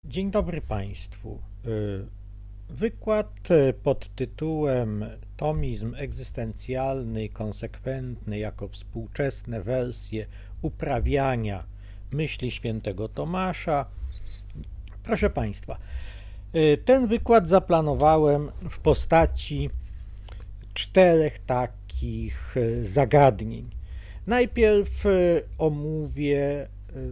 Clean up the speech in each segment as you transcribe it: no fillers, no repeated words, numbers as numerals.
Dzień dobry Państwu. Wykład pod tytułem Tomizm egzystencjalny i konsekwentny jako współczesne wersje uprawiania myśli świętego Tomasza. Proszę Państwa, ten wykład zaplanowałem w postaci 4 takich zagadnień. Najpierw omówię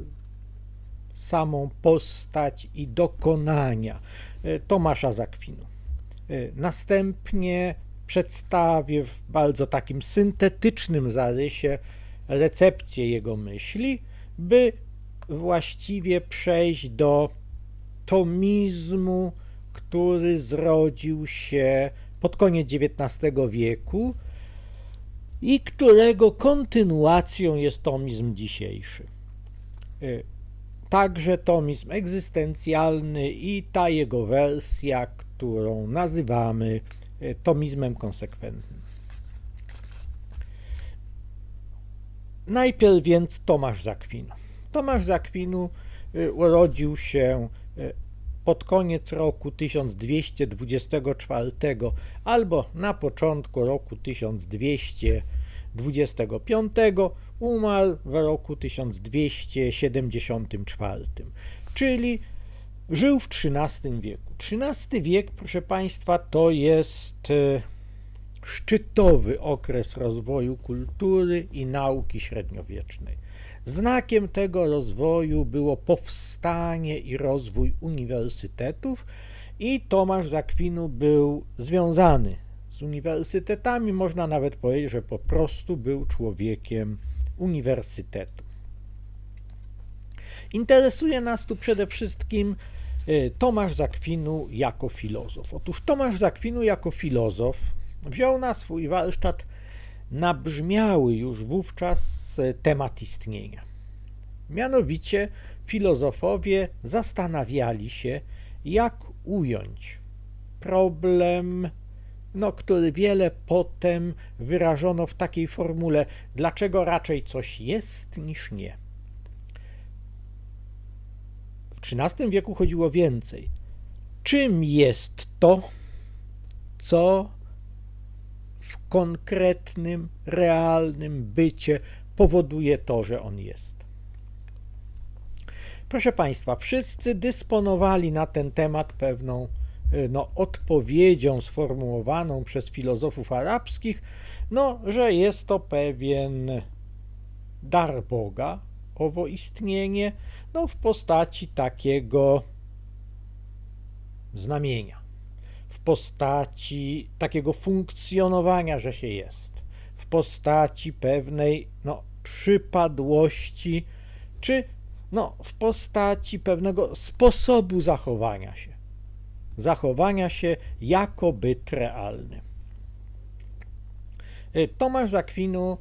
samą postać i dokonania Tomasza z Akwinu. Następnie przedstawię w bardzo takim syntetycznym zarysie recepcję jego myśli, by właściwie przejść do tomizmu, który zrodził się pod koniec XIX wieku i którego kontynuacją jest tomizm dzisiejszy. Także tomizm egzystencjalny i ta jego wersja, którą nazywamy tomizmem konsekwentnym. Najpierw więc Tomasz z Akwinu. Tomasz z Akwinu urodził się pod koniec roku 1224 albo na początku roku 1225, umarł w roku 1274, czyli żył w XIII wieku. XIII wiek, proszę Państwa, to jest szczytowy okres rozwoju kultury i nauki średniowiecznej. Znakiem tego rozwoju było powstanie i rozwój uniwersytetów i Tomasz z Akwinu był związany z uniwersytetami, można nawet powiedzieć, że po prostu był człowiekiem uniwersytetu. Interesuje nas tu przede wszystkim Tomasz z Akwinu jako filozof. Otóż Tomasz z Akwinu jako filozof wziął na swój warsztat nabrzmiały już wówczas temat istnienia. Mianowicie filozofowie zastanawiali się, jak ująć problem, który wiele potem wyrażono w takiej formule, dlaczego raczej coś jest niż nie. W XIII wieku chodziło więcej. Czym jest to, co w konkretnym, realnym bycie powoduje to, że on jest? Proszę Państwa, wszyscy dysponowali na ten temat pewną odpowiedzią sformułowaną przez filozofów arabskich, że jest to pewien dar Boga, owo istnienie, w postaci takiego znamienia, w postaci takiego funkcjonowania, że się jest, w postaci pewnej przypadłości, czy w postaci pewnego sposobu zachowania się jako byt realny. Tomasz z Akwinu,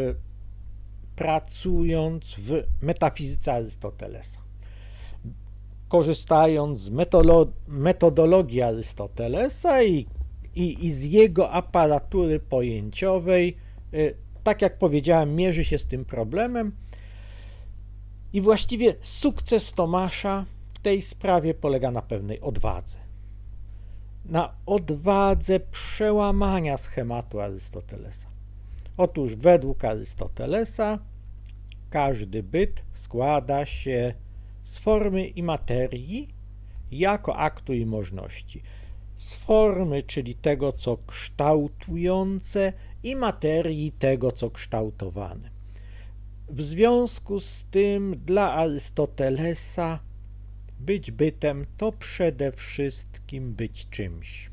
pracując w metafizyce Arystotelesa, korzystając z metodologii Arystotelesa i z jego aparatury pojęciowej, tak jak powiedziałem, mierzy się z tym problemem i właściwie sukces Tomasza w tej sprawie polega na pewnej odwadze. Na odwadze przełamania schematu Arystotelesa. Otóż według Arystotelesa każdy byt składa się z formy i materii jako aktu i możności. Z formy, czyli tego, co kształtujące, i materii tego, co kształtowane. W związku z tym dla Arystotelesa być bytem to przede wszystkim być czymś.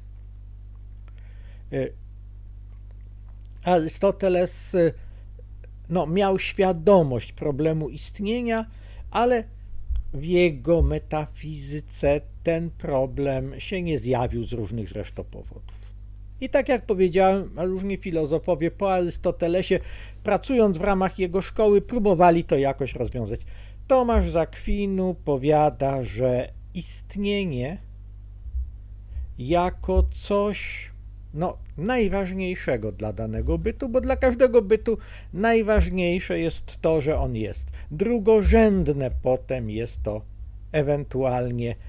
Arystoteles miał świadomość problemu istnienia, ale w jego metafizyce ten problem się nie zjawił z różnych zresztą powodów. I tak jak powiedziałem, różni filozofowie po Arystotelesie, pracując w ramach jego szkoły, próbowali to jakoś rozwiązać. Tomasz z Akwinu powiada, że istnienie jako coś najważniejszego dla danego bytu, bo dla każdego bytu najważniejsze jest to, że on jest. Drugorzędne potem jest to ewentualnie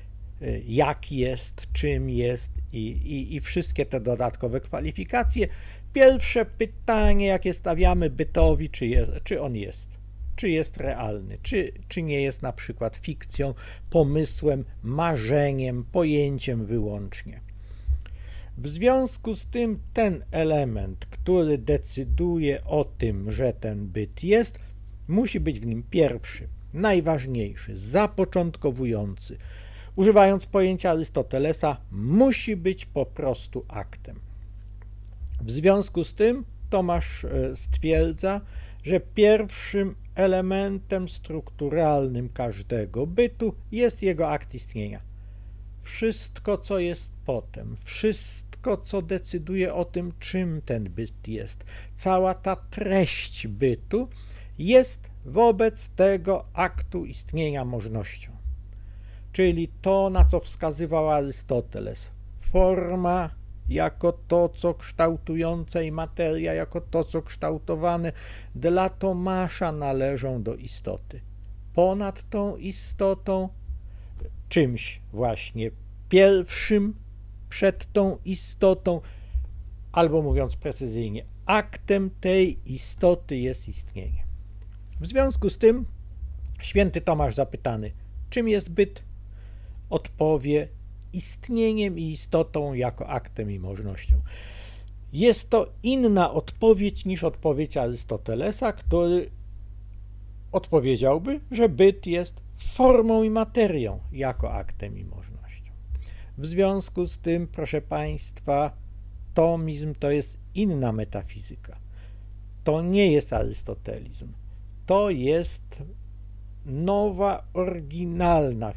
jak jest, czym jest i wszystkie te dodatkowe kwalifikacje. Pierwsze pytanie, jakie stawiamy bytowi, czy on jest, czy jest realny, czy nie jest na przykład fikcją, pomysłem, marzeniem, pojęciem wyłącznie. W związku z tym ten element, który decyduje o tym, że ten byt jest, musi być w nim pierwszy, najważniejszy, zapoczątkowujący. Używając pojęcia Arystotelesa, musi być po prostu aktem. W związku z tym Tomasz stwierdza, że pierwszym elementem strukturalnym każdego bytu jest jego akt istnienia. Wszystko, co jest potem, wszystko, co decyduje o tym, czym ten byt jest, cała ta treść bytu jest wobec tego aktu istnienia możnością. Czyli to, na co wskazywał Arystoteles. Forma jako to, co kształtujące i materia jako to, co kształtowane, dla Tomasza należą do istoty. Ponad tą istotą, czymś właśnie pierwszym przed tą istotą, albo mówiąc precyzyjnie, aktem tej istoty jest istnienie. W związku z tym święty Tomasz zapytany, czym jest byt, odpowie istnieniem i istotą jako aktem i możnością. Jest to inna odpowiedź niż odpowiedź Arystotelesa, który odpowiedziałby, że byt jest formą i materią jako aktem i możnością. W związku z tym, proszę Państwa, tomizm to jest inna metafizyka. To nie jest arystotelizm. To jest nowa, oryginalna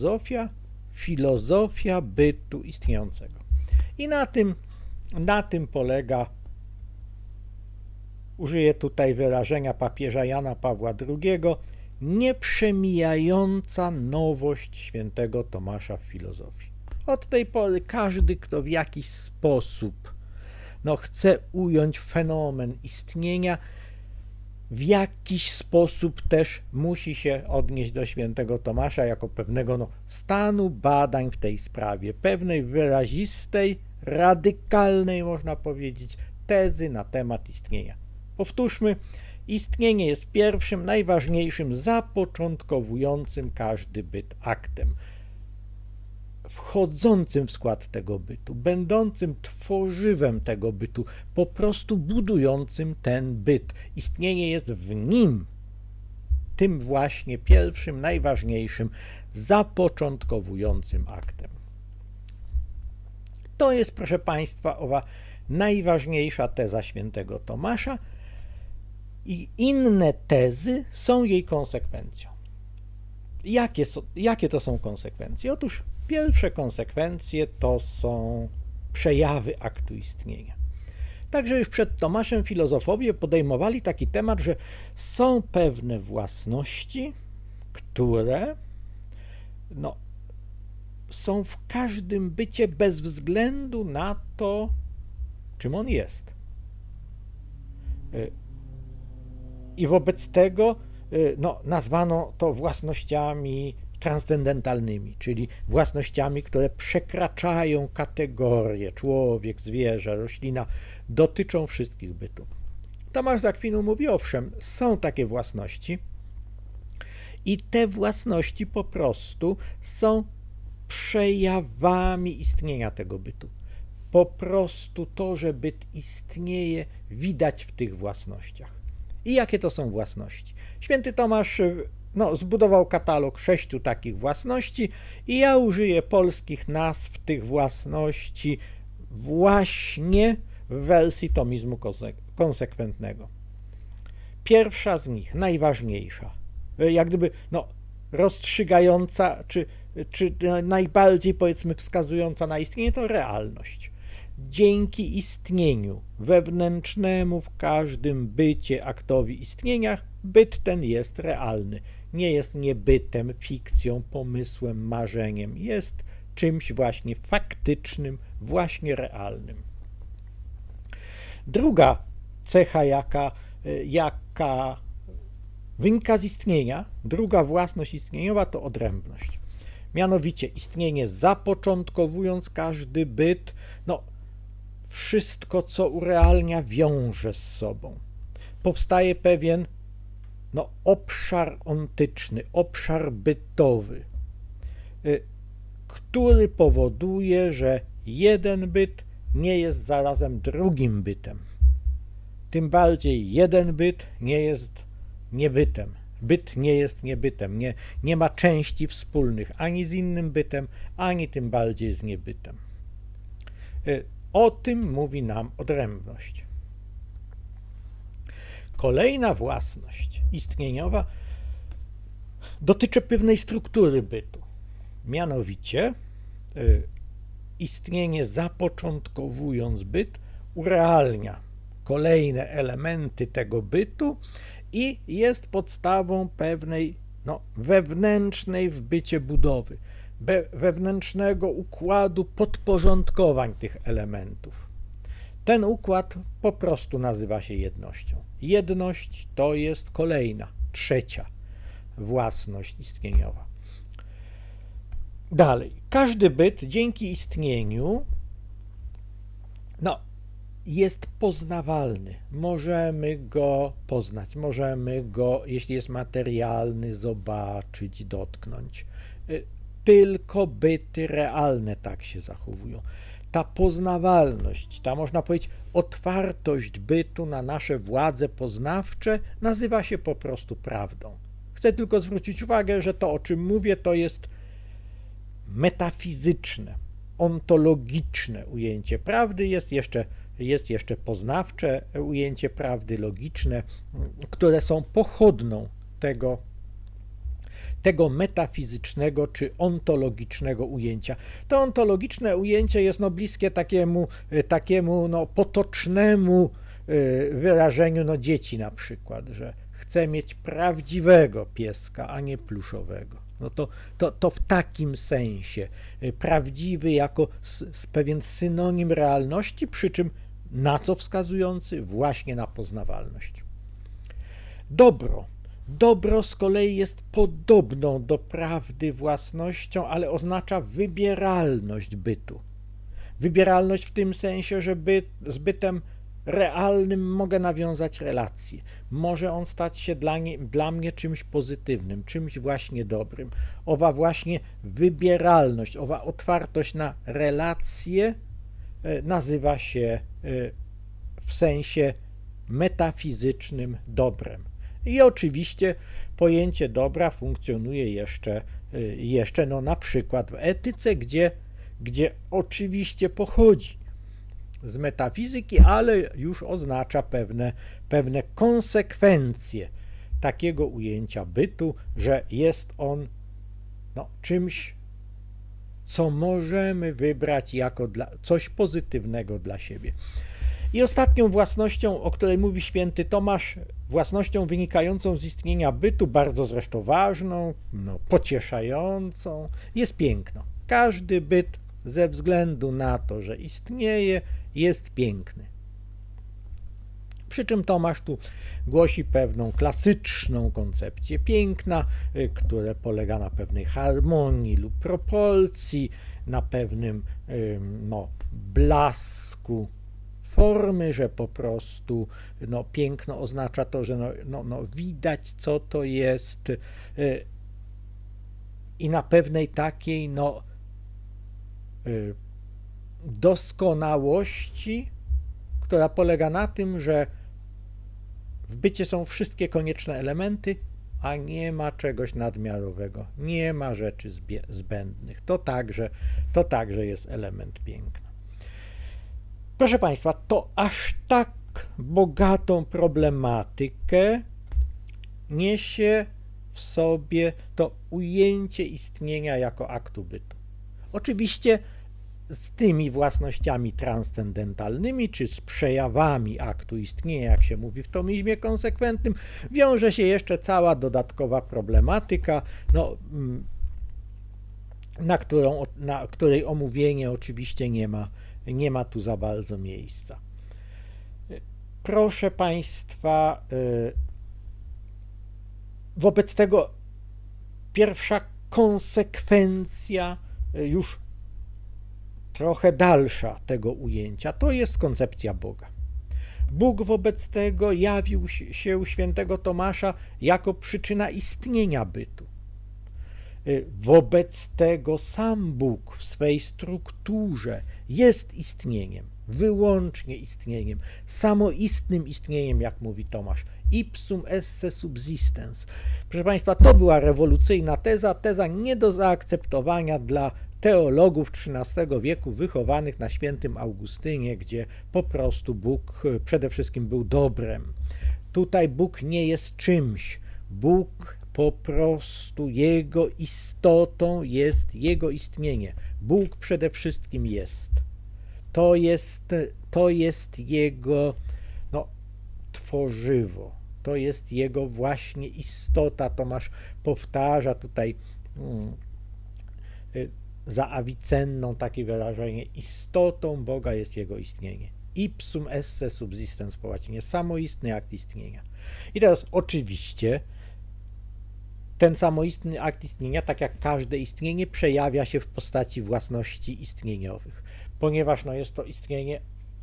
filozofia bytu istniejącego. I na tym polega, użyję tutaj wyrażenia papieża Jana Pawła II, nieprzemijająca nowość świętego Tomasza w filozofii. Od tej pory każdy, kto w jakiś sposób chce ująć fenomen istnienia, w jakiś sposób też musi się odnieść do świętego Tomasza jako pewnego stanu badań w tej sprawie, pewnej wyrazistej, radykalnej, można powiedzieć, tezy na temat istnienia. Powtórzmy, istnienie jest pierwszym, najważniejszym, zapoczątkowującym każdy byt aktem, wchodzącym w skład tego bytu, będącym tworzywem tego bytu, po prostu budującym ten byt. Istnienie jest w nim, tym właśnie pierwszym, najważniejszym, zapoczątkowującym aktem. To jest, proszę Państwa, owa najważniejsza teza świętego Tomasza i inne tezy są jej konsekwencją. Jakie to są konsekwencje? Otóż pierwsze konsekwencje to są przejawy aktu istnienia. Także już przed Tomaszem filozofowie podejmowali taki temat, że są pewne własności, które są w każdym bycie bez względu na to, czym on jest. I wobec tego nazwano to własnościami transcendentalnymi, czyli własnościami, które przekraczają kategorie człowiek, zwierzę, roślina, dotyczą wszystkich bytów. Tomasz z Akwinu mówi, owszem, są takie własności i te własności po prostu są przejawami istnienia tego bytu. Po prostu to, że byt istnieje, widać w tych własnościach. I jakie to są własności? Święty Tomasz zbudował katalog 6 takich własności i ja użyję polskich nazw tych własności właśnie w wersji tomizmu konsekwentnego. Pierwsza z nich, najważniejsza, jak gdyby rozstrzygająca, czy najbardziej, powiedzmy, wskazująca na istnienie, to realność. Dzięki istnieniu wewnętrznemu w każdym bycie aktowi istnienia, byt ten jest realny. Nie jest niebytem, fikcją, pomysłem, marzeniem. Jest czymś właśnie faktycznym, właśnie realnym. Druga cecha, jaka wynika z istnienia, druga własność istnieniowa, to odrębność. Mianowicie istnienie zapoczątkowując każdy byt, no wszystko, co urealnia, wiąże z sobą. Powstaje pewien obszar ontyczny, obszar bytowy, który powoduje, że jeden byt nie jest zarazem drugim bytem. Tym bardziej jeden byt nie jest niebytem. Byt nie jest niebytem. Nie ma części wspólnych ani z innym bytem, ani tym bardziej z niebytem. O tym mówi nam odrębność. Kolejna własność istnieniowa dotyczy pewnej struktury bytu. Mianowicie istnienie zapoczątkowując byt urealnia kolejne elementy tego bytu i jest podstawą pewnej wewnętrznej w bycie budowy, wewnętrznego układu podporządkowań tych elementów. Ten układ po prostu nazywa się jednością. Jedność to jest kolejna, trzecia własność istnieniowa. Dalej, każdy byt dzięki istnieniu jest poznawalny. Możemy go poznać, możemy go, jeśli jest materialny, zobaczyć, dotknąć. Tylko byty realne tak się zachowują. Ta poznawalność, ta można powiedzieć otwartość bytu na nasze władze poznawcze nazywa się po prostu prawdą. Chcę tylko zwrócić uwagę, że to, o czym mówię, to jest metafizyczne, ontologiczne ujęcie prawdy, jest jeszcze poznawcze ujęcie prawdy, logiczne, które są pochodną tego metafizycznego czy ontologicznego ujęcia. To ontologiczne ujęcie jest bliskie takiemu potocznemu wyrażeniu dzieci na przykład, że chcę mieć prawdziwego pieska, a nie pluszowego. To w takim sensie prawdziwy jako pewien synonim realności, przy czym na co wskazujący? Właśnie na poznawalność. Dobro z kolei jest podobną do prawdy własnością, ale oznacza wybieralność bytu. Wybieralność w tym sensie, że z bytem realnym mogę nawiązać relacje. Może on stać się dla mnie czymś pozytywnym, czymś właśnie dobrym. Owa właśnie wybieralność, owa otwartość na relacje nazywa się w sensie metafizycznym dobrem. I oczywiście pojęcie dobra funkcjonuje jeszcze na przykład w etyce, gdzie oczywiście pochodzi z metafizyki, ale już oznacza pewne konsekwencje takiego ujęcia bytu, że jest on czymś, co możemy wybrać jako coś pozytywnego dla siebie. I ostatnią własnością, o której mówi święty Tomasz, własnością wynikającą z istnienia bytu, bardzo zresztą ważną, pocieszającą, jest piękno. Każdy byt ze względu na to, że istnieje, jest piękny. Przy czym Tomasz tu głosi pewną klasyczną koncepcję piękna, która polega na pewnej harmonii lub proporcji, na pewnym blasku formy, że po prostu piękno oznacza to, że widać, co to jest, i na pewnej takiej doskonałości, która polega na tym, że w bycie są wszystkie konieczne elementy, a nie ma czegoś nadmiarowego, nie ma rzeczy zbędnych. To także jest element piękna. Proszę Państwa, to aż tak bogatą problematykę niesie w sobie to ujęcie istnienia jako aktu bytu. Oczywiście z tymi własnościami transcendentalnymi, czy z przejawami aktu istnienia, jak się mówi w tomizmie konsekwentnym, wiąże się jeszcze cała dodatkowa problematyka, na której omówienie oczywiście nie ma tu za bardzo miejsca. Proszę Państwa, wobec tego pierwsza konsekwencja już trochę dalsza tego ujęcia, to jest koncepcja Boga. Bóg wobec tego jawił się u świętego Tomasza jako przyczyna istnienia bytu. Wobec tego sam Bóg w swej strukturze jest istnieniem, wyłącznie istnieniem, samoistnym istnieniem, jak mówi Tomasz. Ipsum esse subsistens. Proszę Państwa, to była rewolucyjna teza nie do zaakceptowania dla teologów XIII wieku wychowanych na świętym Augustynie, gdzie po prostu Bóg przede wszystkim był dobrem. Tutaj Bóg nie jest czymś. Bóg po prostu jego istotą jest jego istnienie. Bóg przede wszystkim jest. To jest jego tworzywo. To jest jego właśnie istota. Tomasz powtarza tutaj za Avicenną takie wyrażenie: istotą Boga jest jego istnienie. Ipsum esse subsistens po łacinie, samoistny akt istnienia. I teraz oczywiście ten samoistny akt istnienia, tak jak każde istnienie, przejawia się w postaci własności istnieniowych, ponieważ jest to istnienie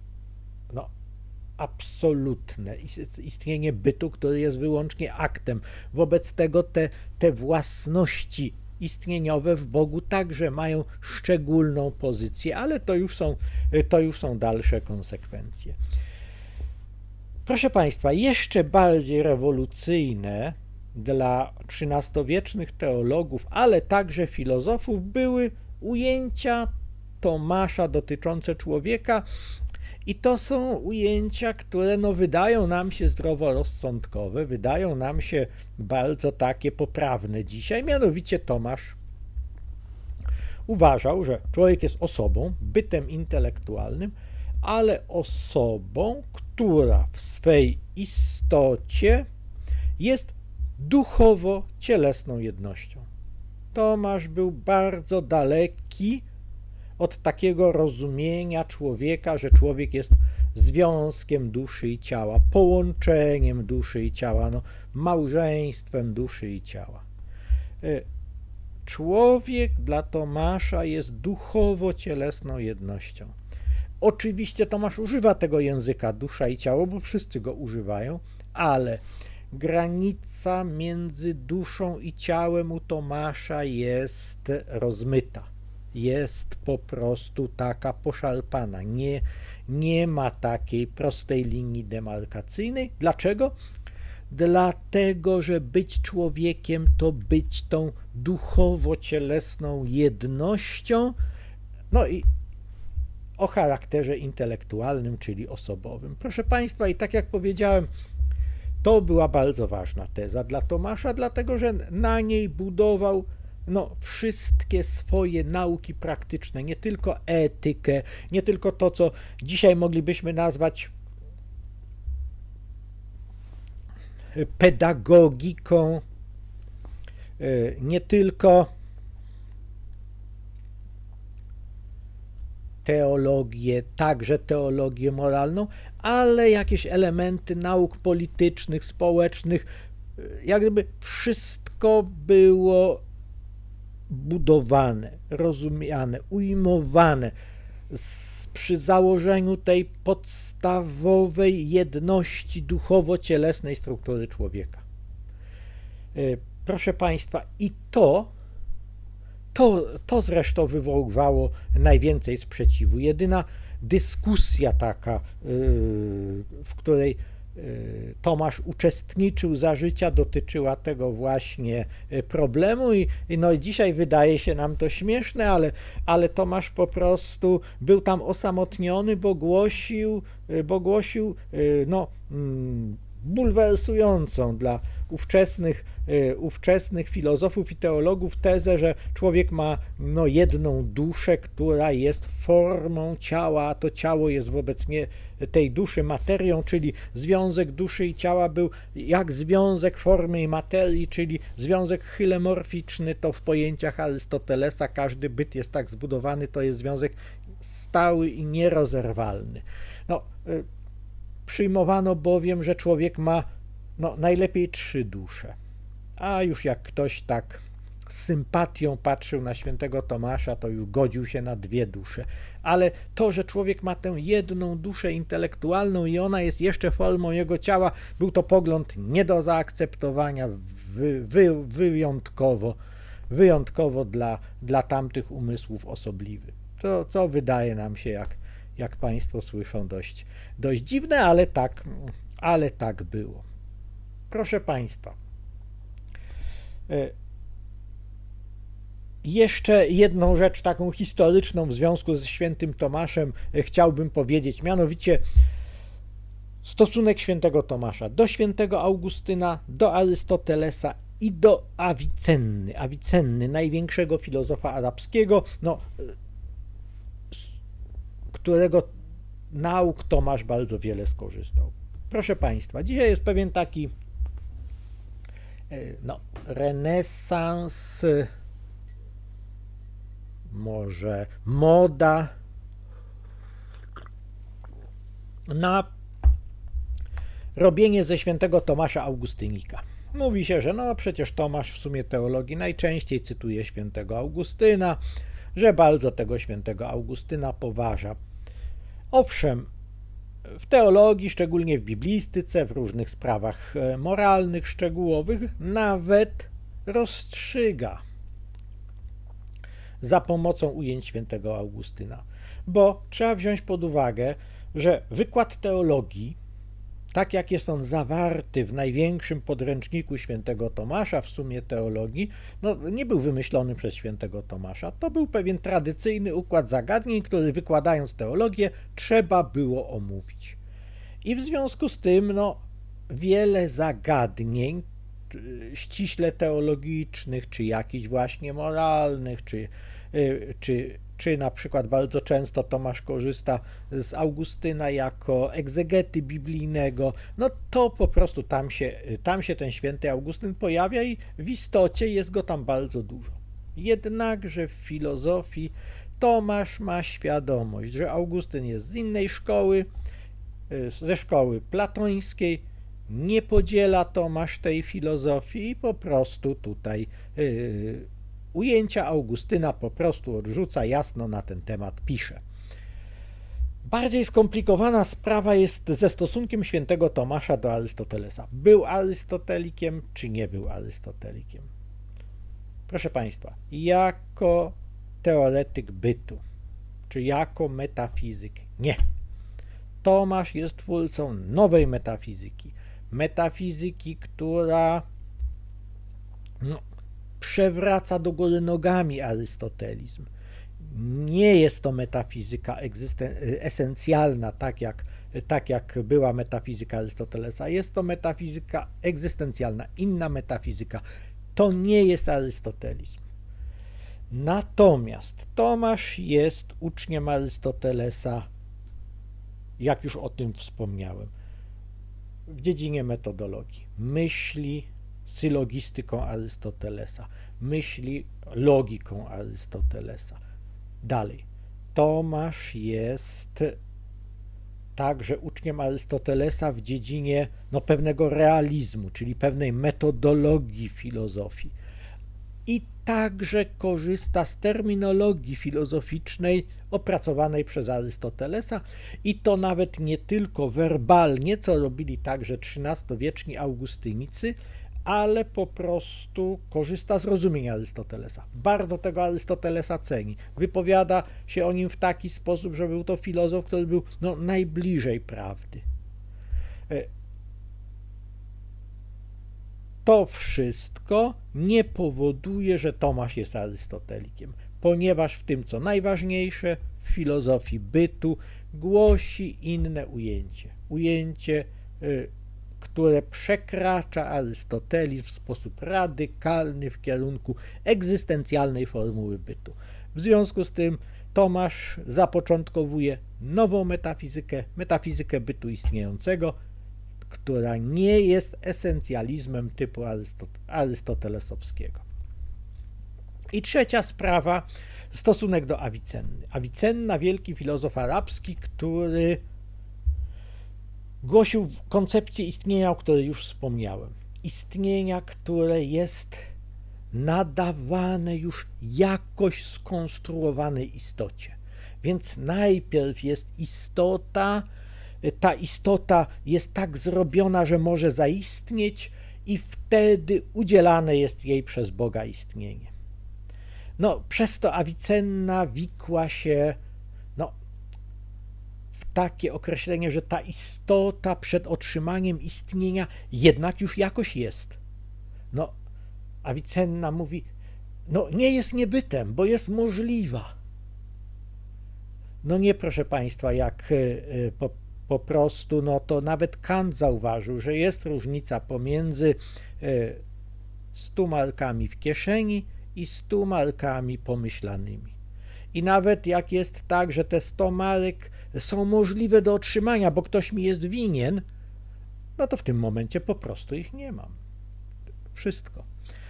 absolutne, istnienie bytu, który jest wyłącznie aktem. Wobec tego te własności istnieniowe w Bogu także mają szczególną pozycję, ale to już są dalsze konsekwencje. Proszę Państwa, jeszcze bardziej rewolucyjne dla XIII-wiecznych teologów, ale także filozofów były ujęcia Tomasza dotyczące człowieka, i to są ujęcia, które wydają nam się zdroworozsądkowe, wydają nam się bardzo takie poprawne dzisiaj. Mianowicie Tomasz uważał, że człowiek jest osobą, bytem intelektualnym, ale osobą, która w swej istocie jest duchowo-cielesną jednością. Tomasz był bardzo daleki od takiego rozumienia człowieka, że człowiek jest związkiem duszy i ciała, połączeniem duszy i ciała, małżeństwem duszy i ciała. Człowiek dla Tomasza jest duchowo-cielesną jednością. Oczywiście Tomasz używa tego języka dusza i ciało, bo wszyscy go używają, ale granica między duszą i ciałem u Tomasza jest rozmyta. Jest po prostu taka poszarpana. Nie ma takiej prostej linii demarkacyjnej. Dlaczego? Dlatego, że być człowiekiem to być tą duchowo-cielesną jednością, i o charakterze intelektualnym, czyli osobowym. Proszę Państwa, i tak jak powiedziałem, to była bardzo ważna teza dla Tomasza, dlatego że na niej budował wszystkie swoje nauki praktyczne, nie tylko etykę, nie tylko to, co dzisiaj moglibyśmy nazwać pedagogiką, nie tylko teologię, także teologię moralną, ale jakieś elementy nauk politycznych, społecznych, jak gdyby wszystko było budowane, rozumiane, ujmowane przy założeniu tej podstawowej jedności duchowo-cielesnej struktury człowieka. Proszę Państwa, i to zresztą wywoływało najwięcej sprzeciwu. Jedyna dyskusja taka, w której Tomasz uczestniczył za życia, dotyczyła tego właśnie problemu i dzisiaj wydaje się nam to śmieszne, ale Tomasz po prostu był tam osamotniony, bo głosił bulwersującą dla ówczesnych filozofów i teologów tezę, że człowiek ma jedną duszę, która jest formą ciała, a to ciało jest wobec tej duszy materią, czyli związek duszy i ciała był jak związek formy i materii, czyli związek hylemorficzny, to w pojęciach Arystotelesa każdy byt jest tak zbudowany, to jest związek stały i nierozerwalny. Przyjmowano bowiem, że człowiek ma najlepiej 3 dusze, a już jak ktoś tak z sympatią patrzył na świętego Tomasza, to już godził się na dwie dusze. Ale to, że człowiek ma tę jedną duszę intelektualną i ona jest jeszcze formą jego ciała, był to pogląd nie do zaakceptowania, wyjątkowo dla tamtych umysłów osobliwy. To, co wydaje nam się, jak Państwo słyszą, dość dziwne, ale tak było. Proszę Państwa, jeszcze jedną rzecz taką historyczną w związku ze świętym Tomaszem chciałbym powiedzieć, mianowicie stosunek świętego Tomasza do świętego Augustyna, do Arystotelesa i do Avicenny, największego filozofa arabskiego, którego nauk Tomasz bardzo wiele skorzystał. Proszę Państwa, dzisiaj jest pewien taki renesans, może moda na robienie ze świętego Tomasza Augustynika. Mówi się, że przecież Tomasz w sumie teologii najczęściej cytuje świętego Augustyna, że bardzo tego świętego Augustyna poważa. Owszem, w teologii, szczególnie w biblistyce, w różnych sprawach moralnych, szczegółowych, nawet rozstrzyga za pomocą ujęć świętego Augustyna. Bo trzeba wziąć pod uwagę, że wykład teologii, tak jak jest on zawarty w największym podręczniku świętego Tomasza, w sumie teologii, nie był wymyślony przez świętego Tomasza. To był pewien tradycyjny układ zagadnień, który wykładając teologię trzeba było omówić. I w związku z tym wiele zagadnień ściśle teologicznych, czy jakichś właśnie moralnych, czy na przykład bardzo często Tomasz korzysta z Augustyna jako egzegety biblijnego, to po prostu tam się ten święty Augustyn pojawia i w istocie jest go tam bardzo dużo. Jednakże w filozofii Tomasz ma świadomość, że Augustyn jest z innej szkoły, ze szkoły platońskiej, nie podziela Tomasz tej filozofii i po prostu tutaj ujęcia Augustyna po prostu odrzuca, jasno na ten temat pisze. Bardziej skomplikowana sprawa jest ze stosunkiem świętego Tomasza do Arystotelesa. Był arystotelikiem, czy nie był arystotelikiem? Proszę Państwa, jako teoretyk bytu, czy jako metafizyk? Nie. Tomasz jest twórcą nowej metafizyki, która przewraca do góry nogami arystotelizm. Nie jest to metafizyka esencjalna, tak jak była metafizyka Arystotelesa. Jest to metafizyka egzystencjalna, inna metafizyka. To nie jest arystotelizm. Natomiast Tomasz jest uczniem Arystotelesa, jak już o tym wspomniałem, w dziedzinie metodologii. Myśli sylogistyką Arystotelesa, myśli logiką Arystotelesa. Dalej, Tomasz jest także uczniem Arystotelesa w dziedzinie pewnego realizmu, czyli pewnej metodologii filozofii. I także korzysta z terminologii filozoficznej opracowanej przez Arystotelesa i to nawet nie tylko werbalnie, co robili także XIII-wieczni Augustynicy, ale po prostu korzysta z rozumienia Arystotelesa. Bardzo tego Arystotelesa ceni. Wypowiada się o nim w taki sposób, że był to filozof, który był najbliżej prawdy. To wszystko nie powoduje, że Tomasz jest arystotelikiem, ponieważ w tym, co najważniejsze, w filozofii bytu głosi inne ujęcie, które przekracza arystotelizm w sposób radykalny w kierunku egzystencjalnej formuły bytu. W związku z tym Tomasz zapoczątkowuje nową metafizykę bytu istniejącego, która nie jest esencjalizmem typu arystotelesowskiego. I trzecia sprawa, stosunek do Avicenny. Avicenna, wielki filozof arabski, który głosił koncepcję istnienia, o której już wspomniałem. Istnienia, które jest nadawane już jakoś skonstruowanej istocie. Więc najpierw jest istota, ta istota jest tak zrobiona, że może zaistnieć i wtedy udzielane jest jej przez Boga istnienie. No, przez to Avicenna wikła się w takie określenie, że ta istota przed otrzymaniem istnienia jednak już jakoś jest. No, Avicenna mówi, nie jest niebytem, bo jest możliwa. No nie, proszę Państwa, jak po prostu, to nawet Kant zauważył, że jest różnica pomiędzy 100 markami w kieszeni i 100 markami pomyślanymi. I nawet jak jest tak, że te 100 marek są możliwe do otrzymania, bo ktoś mi jest winien, to w tym momencie po prostu ich nie mam. Wszystko.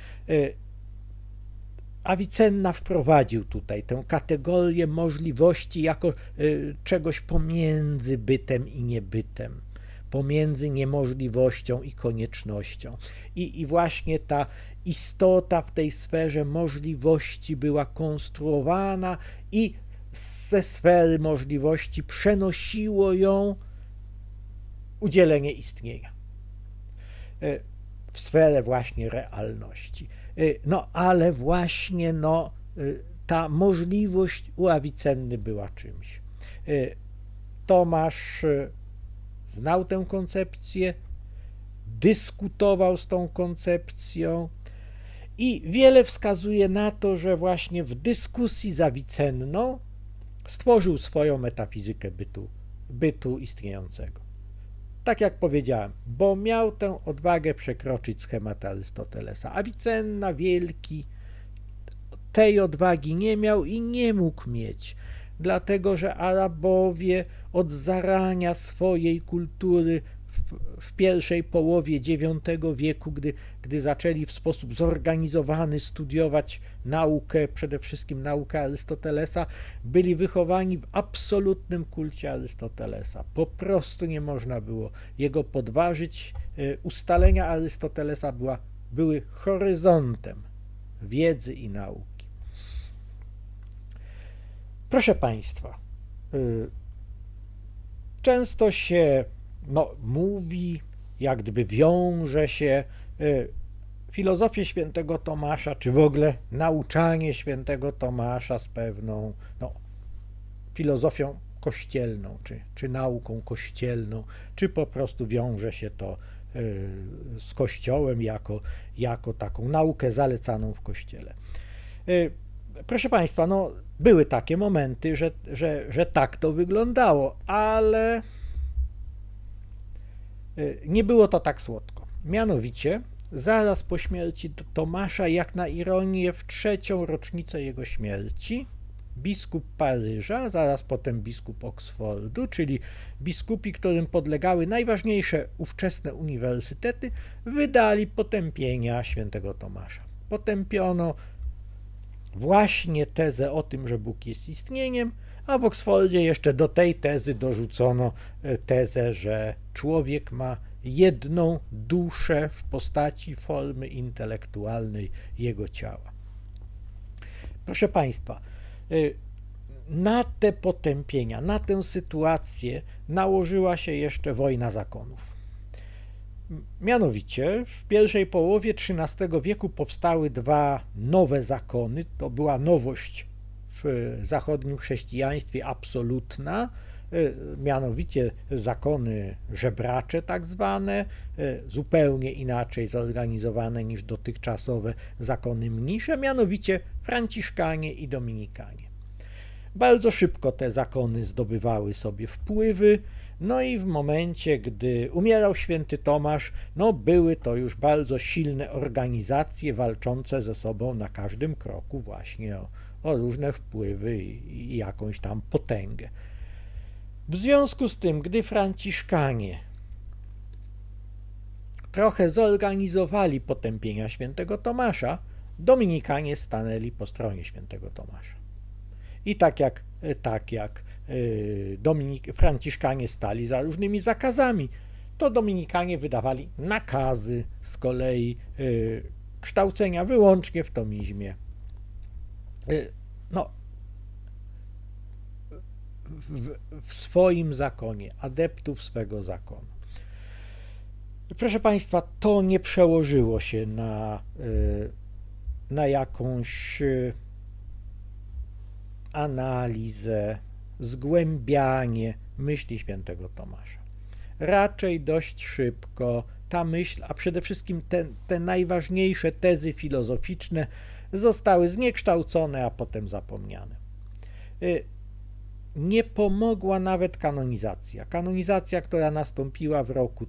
Avicenna wprowadził tutaj tę kategorię możliwości jako czegoś pomiędzy bytem i niebytem, pomiędzy niemożliwością i koniecznością. I właśnie ta istota w tej sferze możliwości była konstruowana i ze sfery możliwości przenosiło ją udzielenie istnienia w sferę właśnie realności. Ale właśnie ta możliwość u Avicenny była czymś. Tomasz znał tę koncepcję, dyskutował z tą koncepcją i wiele wskazuje na to, że właśnie w dyskusji z Avicenną stworzył swoją metafizykę bytu istniejącego. Tak jak powiedziałem, bo miał tę odwagę przekroczyć schemat Arystotelesa. Avicenna wielki tej odwagi nie miał i nie mógł mieć, dlatego że Arabowie od zarania swojej kultury w pierwszej połowie IX wieku, gdy zaczęli w sposób zorganizowany studiować naukę, przede wszystkim naukę Arystotelesa, byli wychowani w absolutnym kulcie Arystotelesa. Po prostu nie można było jego podważyć. Ustalenia Arystotelesa były horyzontem wiedzy i nauki. Proszę Państwa, często się mówi, jak gdyby wiąże się filozofię świętego Tomasza, czy w ogóle nauczanie świętego Tomasza z pewną filozofią kościelną, czy nauką kościelną, czy po prostu wiąże się to z Kościołem jako taką naukę zalecaną w Kościele. Proszę Państwa, były takie momenty, że tak to wyglądało, ale nie było to tak słodko. Mianowicie, zaraz po śmierci Tomasza, jak na ironię, w 3. rocznicę jego śmierci, biskup Paryża, zaraz potem biskup Oksfordu, czyli biskupi, którym podlegały najważniejsze ówczesne uniwersytety, wydali potępienia świętego Tomasza. Potępiono właśnie tezę o tym, że Bóg jest istnieniem, a w Oksfordzie jeszcze do tej tezy dorzucono tezę, że człowiek ma jedną duszę w postaci formy intelektualnej jego ciała. Proszę Państwa, na te potępienia, na tę sytuację nałożyła się jeszcze wojna zakonów. Mianowicie w pierwszej połowie XIII wieku powstały 2 nowe zakony. To była nowość w zachodnim chrześcijaństwie absolutna, mianowicie zakony żebracze tak zwane, zupełnie inaczej zorganizowane niż dotychczasowe zakony mnisze, mianowicie franciszkanie i dominikanie. Bardzo szybko te zakony zdobywały sobie wpływy, i w momencie, gdy umierał święty Tomasz, były to już bardzo silne organizacje walczące ze sobą na każdym kroku właśnie o różne wpływy i jakąś tam potęgę. W związku z tym, gdy franciszkanie trochę zorganizowali potępienia świętego Tomasza, dominikanie stanęli po stronie świętego Tomasza. I tak jak franciszkanie stali za różnymi zakazami, to dominikanie wydawali nakazy z kolei kształcenia wyłącznie w tomizmie. No, w swoim zakonie, adeptów swego zakonu. Proszę Państwa, to nie przełożyło się na jakąś analizę, zgłębianie myśli świętego Tomasza. Raczej dość szybko ta myśl, a przede wszystkim te najważniejsze tezy filozoficzne zostały zniekształcone, a potem zapomniane. Nie pomogła nawet kanonizacja. Kanonizacja, która nastąpiła w roku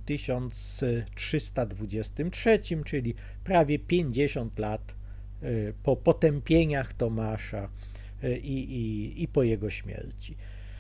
1323, czyli prawie 50 lat po potępieniach Tomasza i po jego śmierci.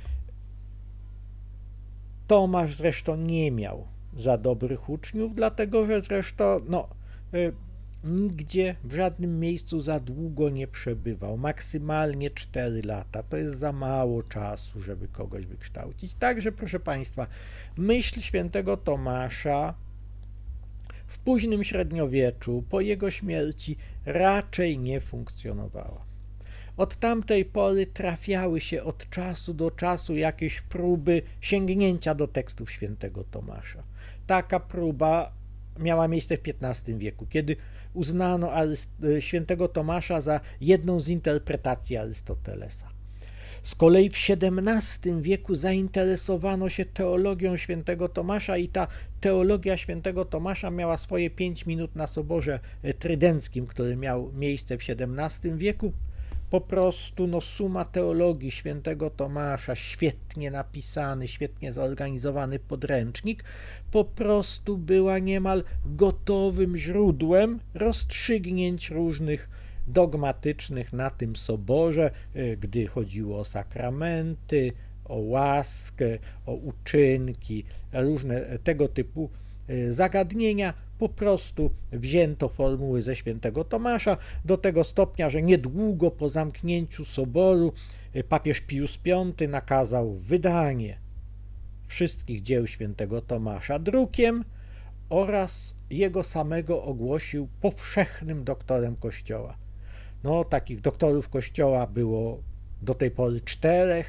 Tomasz zresztą nie miał za dobrych uczniów, dlatego że zresztą nigdzie, w żadnym miejscu za długo nie przebywał. Maksymalnie 4 lata. To jest za mało czasu, żeby kogoś wykształcić. Także, proszę Państwa, myśl świętego Tomasza w późnym średniowieczu, po jego śmierci, raczej nie funkcjonowała. Od tamtej pory trafiały się od czasu do czasu jakieś próby sięgnięcia do tekstów świętego Tomasza. Taka próba miała miejsce w XV wieku, kiedy uznano świętego Tomasza za jedną z interpretacji Arystotelesa. Z kolei w XVII wieku zainteresowano się teologią świętego Tomasza i ta teologia świętego Tomasza miała swoje 5 minut na Soborze Trydenckim, który miał miejsce w XVII wieku. Po prostu suma teologii świętego Tomasza, świetnie napisany, świetnie zorganizowany podręcznik, po prostu była niemal gotowym źródłem rozstrzygnięć różnych dogmatycznych na tym soborze, gdy chodziło o sakramenty, o łaskę, o uczynki, różne tego typu zagadnienia. Po prostu wzięto formuły ze świętego Tomasza do tego stopnia, że niedługo po zamknięciu soboru papież Pius V nakazał wydanie wszystkich dzieł świętego Tomasza drukiem oraz jego samego ogłosił powszechnym doktorem Kościoła. Takich doktorów Kościoła było do tej pory 4.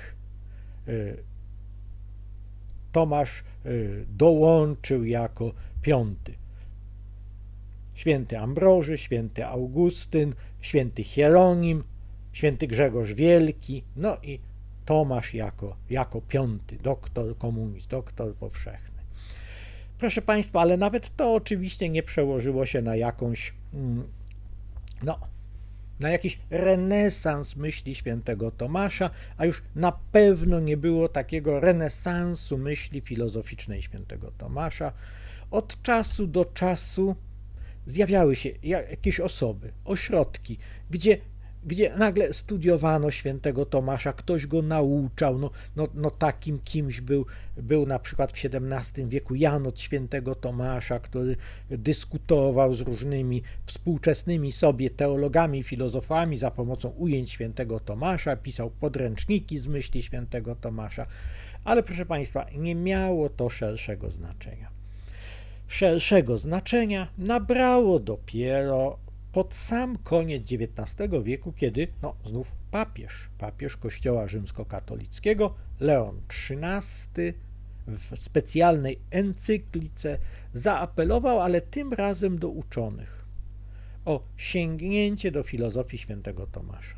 Tomasz dołączył jako 5. Święty Ambroży, święty Augustyn, święty Hieronim, święty Grzegorz Wielki, i Tomasz jako 5. doktor komunizm, doktor powszechny. Proszę Państwa, ale nawet to oczywiście nie przełożyło się na jakąś, na jakiś renesans myśli świętego Tomasza, a już na pewno nie było takiego renesansu myśli filozoficznej świętego Tomasza. Od czasu do czasu zjawiały się jakieś osoby, ośrodki, gdzie nagle studiowano świętego Tomasza, ktoś go nauczał, takim kimś był na przykład w XVII wieku Jan od świętego Tomasza, który dyskutował z różnymi współczesnymi sobie teologami, filozofami za pomocą ujęć świętego Tomasza, pisał podręczniki z myśli świętego Tomasza, ale proszę Państwa, nie miało to szerszego znaczenia. Szerszego znaczenia nabrało dopiero pod sam koniec XIX wieku, kiedy znów papież Kościoła rzymskokatolickiego Leon XIII w specjalnej encyklice zaapelował, ale tym razem do uczonych, o sięgnięcie do filozofii świętego Tomasza.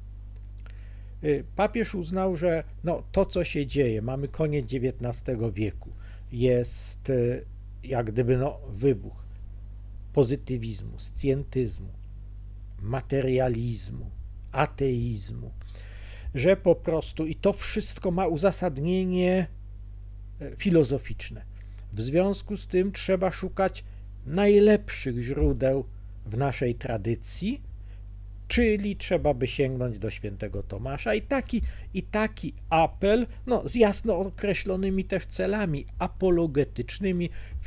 Papież uznał, że to, co się dzieje, mamy koniec XIX wieku, jest jak gdyby wybuch pozytywizmu, scjentyzmu, materializmu, ateizmu, że po prostu i to wszystko ma uzasadnienie filozoficzne. W związku z tym trzeba szukać najlepszych źródeł w naszej tradycji, czyli trzeba by sięgnąć do świętego Tomasza i taki apel, z jasno określonymi też celami apologetycznymi w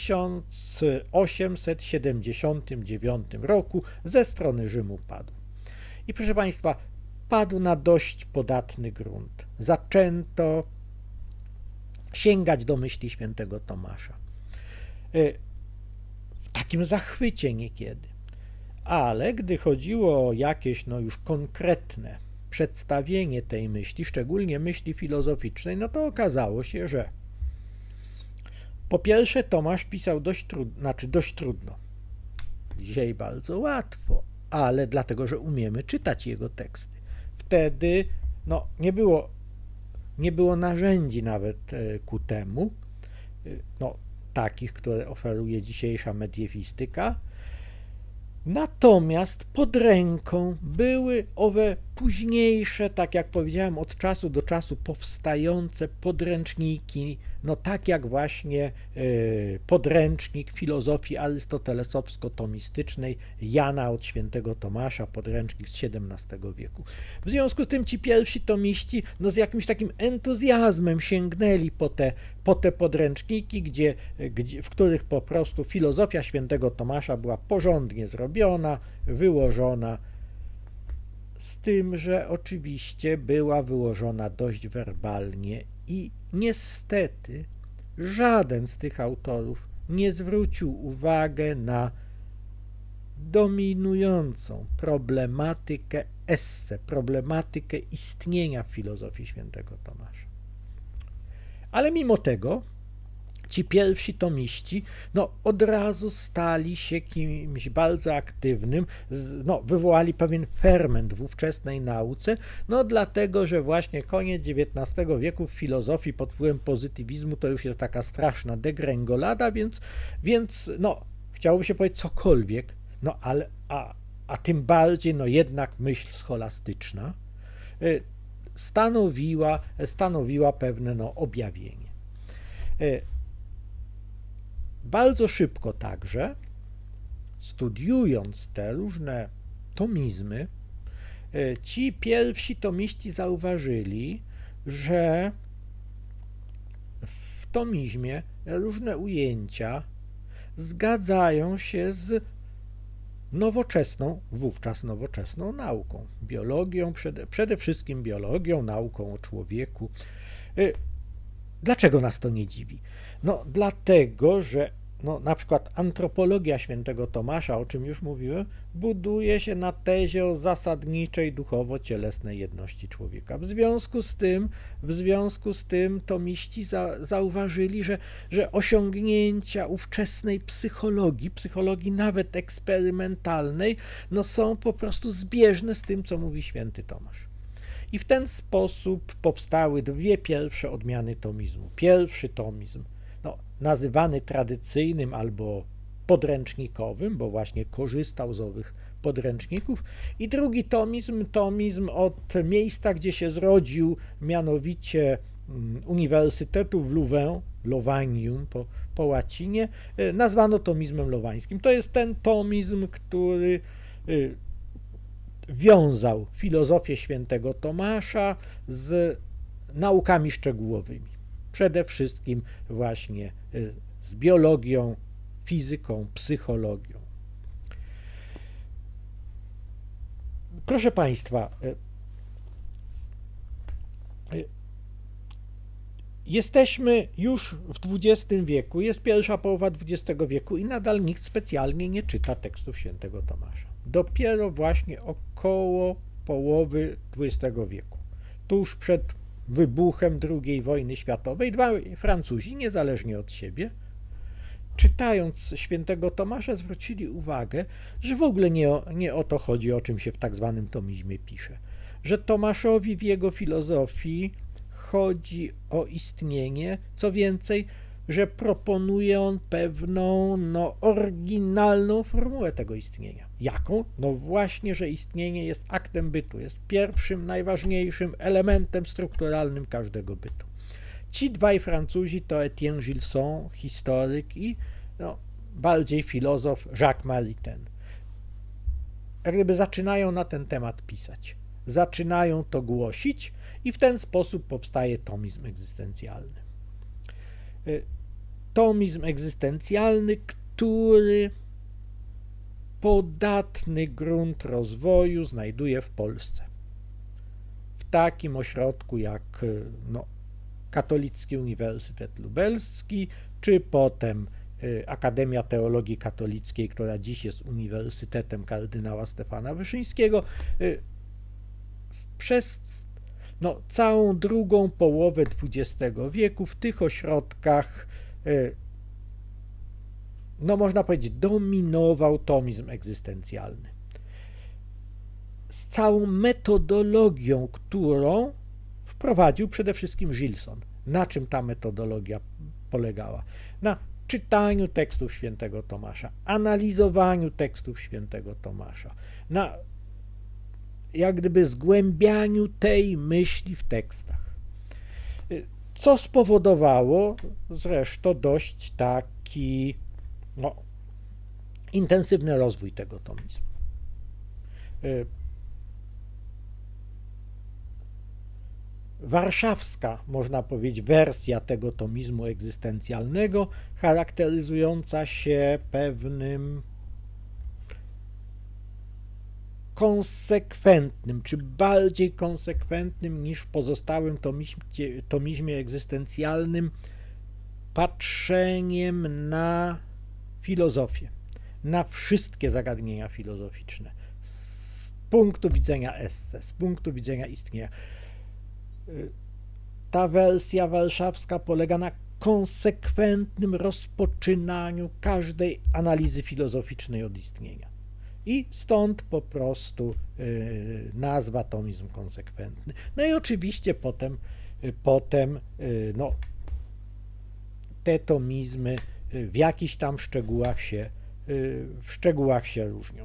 1879 roku ze strony Rzymu padł. I proszę Państwa, padł na dość podatny grunt. Zaczęto sięgać do myśli świętego Tomasza. W takim zachwycie niekiedy. Ale gdy chodziło o jakieś już konkretne przedstawienie tej myśli, szczególnie myśli filozoficznej, no to okazało się, że po pierwsze Tomasz pisał dość trudno. Dzisiaj bardzo łatwo, ale dlatego, że umiemy czytać jego teksty. Wtedy nie było narzędzi nawet ku temu, takich, które oferuje dzisiejsza mediewistyka. Natomiast pod ręką były owe późniejsze, tak jak powiedziałem, od czasu do czasu powstające podręczniki, tak jak właśnie podręcznik filozofii arystotelesowsko-tomistycznej Jana od świętego Tomasza, podręcznik z XVII wieku. W związku z tym ci pierwsi tomiści z jakimś takim entuzjazmem sięgnęli po te podręczniki, w których po prostu filozofia świętego Tomasza była porządnie zrobiona, wyłożona, z tym, że oczywiście była wyłożona dość werbalnie i niestety żaden z tych autorów nie zwrócił uwagi na dominującą problematykę esse, problematykę istnienia w filozofii świętego Tomasza. Ale mimo tego ci pierwsi tomiści od razu stali się kimś bardzo aktywnym, wywołali pewien ferment w ówczesnej nauce, dlatego, że właśnie koniec XIX wieku w filozofii pod wpływem pozytywizmu to już jest taka straszna degrengolada, więc chciałoby się powiedzieć cokolwiek, a tym bardziej jednak myśl scholastyczna stanowiła pewne objawienie. Bardzo szybko także, studiując te różne tomizmy, ci pierwsi tomiści zauważyli, że w tomizmie różne ujęcia zgadzają się z wówczas nowoczesną nauką, biologią, przede wszystkim biologią, nauką o człowieku. Dlaczego nas to nie dziwi? Dlatego, że na przykład antropologia świętego Tomasza, o czym już mówiłem, buduje się na tezie o zasadniczej duchowo-cielesnej jedności człowieka. W związku z tym tomiści zauważyli, że osiągnięcia ówczesnej psychologii nawet eksperymentalnej, są po prostu zbieżne z tym, co mówi święty Tomasz. I w ten sposób powstały dwie pierwsze odmiany tomizmu. Pierwszy tomizm, nazywany tradycyjnym albo podręcznikowym, bo właśnie korzystał z owych podręczników, i drugi tomizm od miejsca, gdzie się zrodził, mianowicie Uniwersytetu w Louvain, Lovanium po łacinie, nazwano tomizmem lowańskim. To jest ten tomizm, który wiązał filozofię świętego Tomasza z naukami szczegółowymi. Przede wszystkim właśnie z biologią, fizyką, psychologią. Proszę Państwa, jesteśmy już w XX wieku, jest pierwsza połowa XX wieku i nadal nikt specjalnie nie czyta tekstów świętego Tomasza. Dopiero właśnie około połowy XX wieku, tuż przed wybuchem II wojny światowej, dwaj Francuzi, niezależnie od siebie, czytając świętego Tomasza, zwrócili uwagę, że w ogóle nie o to chodzi, o czym się w tak zwanym tomizmie pisze. Że Tomaszowi w jego filozofii chodzi o istnienie, co więcej, że proponuje on pewną oryginalną formułę tego istnienia. Jaką? Właśnie, że istnienie jest aktem bytu, jest pierwszym, najważniejszym elementem strukturalnym każdego bytu. Ci dwaj Francuzi to Etienne Gilson, historyk, i bardziej filozof Jacques Maritain. Jak gdyby zaczynają na ten temat pisać, zaczynają to głosić i w ten sposób powstaje tomizm egzystencjalny. Tomizm egzystencjalny, który podatny grunt rozwoju znajduje w Polsce. W takim ośrodku jak Katolicki Uniwersytet Lubelski, czy potem Akademia Teologii Katolickiej, która dziś jest Uniwersytetem kardynała Stefana Wyszyńskiego, przez całą drugą połowę XX wieku w tych ośrodkach, można powiedzieć, dominował tomizm egzystencjalny. Z całą metodologią, którą wprowadził przede wszystkim Gilson. Na czym ta metodologia polegała? Na czytaniu tekstów świętego Tomasza, analizowaniu tekstów świętego Tomasza, na jak gdyby zgłębianiu tej myśli w tekstach. Co spowodowało zresztą dość taki intensywny rozwój tego tomizmu. Warszawska, można powiedzieć, wersja tego tomizmu egzystencjalnego, charakteryzująca się pewnym konsekwentnym, czy bardziej konsekwentnym niż w pozostałym tomizmie egzystencjalnym, patrzeniem na filozofię, na wszystkie zagadnienia filozoficzne, z punktu widzenia esse, z punktu widzenia istnienia. Ta wersja warszawska polega na konsekwentnym rozpoczynaniu każdej analizy filozoficznej od istnienia. I stąd po prostu nazwa tomizm konsekwentny. No i oczywiście potem te tomizmy w jakichś tam szczegółach się różnią.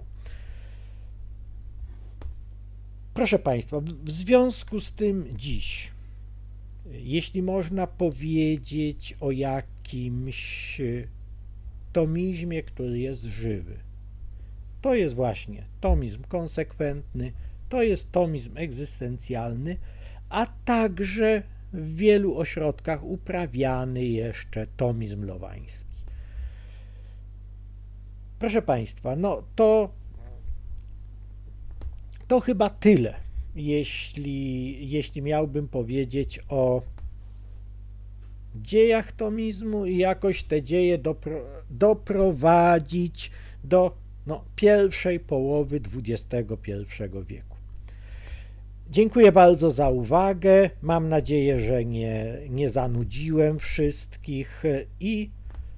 Proszę Państwa, w związku z tym dziś, jeśli można powiedzieć o jakimś tomizmie, który jest żywy, to jest właśnie tomizm konsekwentny, to jest tomizm egzystencjalny, a także w wielu ośrodkach uprawiany jeszcze tomizm lowański. Proszę Państwa, to chyba tyle, jeśli miałbym powiedzieć o dziejach tomizmu i jakoś te dzieje doprowadzić do pierwszej połowy XXI wieku. Dziękuję bardzo za uwagę. Mam nadzieję, że nie zanudziłem wszystkich i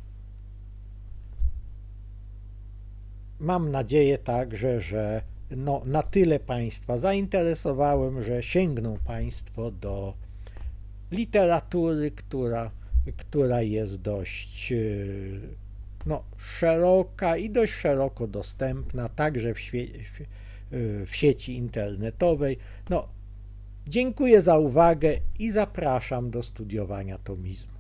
mam nadzieję także, że na tyle Państwa zainteresowałem, że sięgną Państwo do literatury, która jest dość szeroka i dość szeroko dostępna, także w sieci internetowej. Dziękuję za uwagę i zapraszam do studiowania tomizmu.